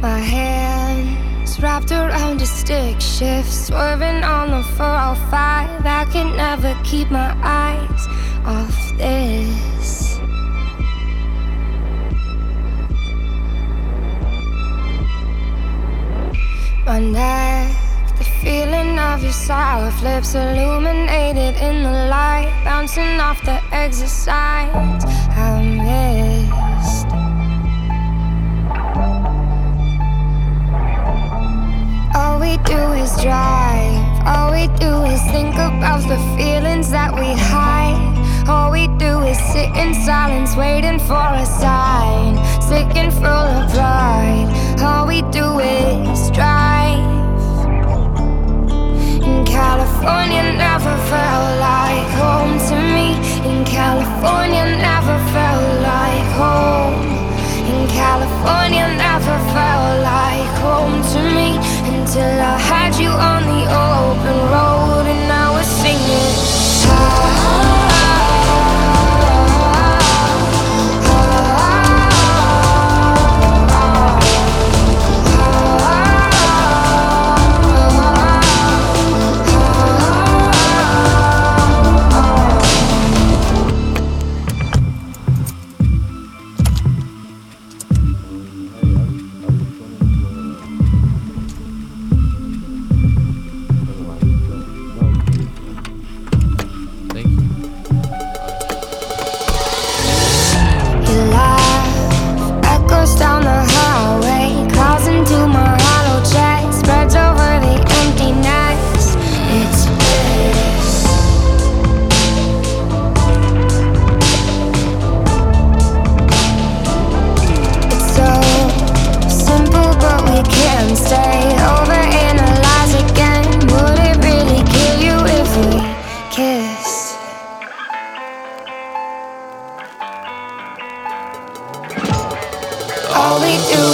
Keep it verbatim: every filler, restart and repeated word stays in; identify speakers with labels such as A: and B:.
A: My hands wrapped around a stick shift, swerving on the four oh five. I can never keep my eyes off this. My neck, the feeling of your soft lips illuminated in the light, bouncing off the exit signs I missed. All we do is drive, all we do is think about the feelings that we hide. All we do is sit in silence, waiting for a sign, sick and full of pride. All we do is drive. In California never felt like home to me. In California never felt like home. In California never felt like home to me, until I had you on the open road and I was singing. Ah, down the highway, crawls into my hollow chest, spreads over the emptiness. It's bliss. It's so simple, but we can't stay overanalyze again. Would it really kill you if we kissed? All we do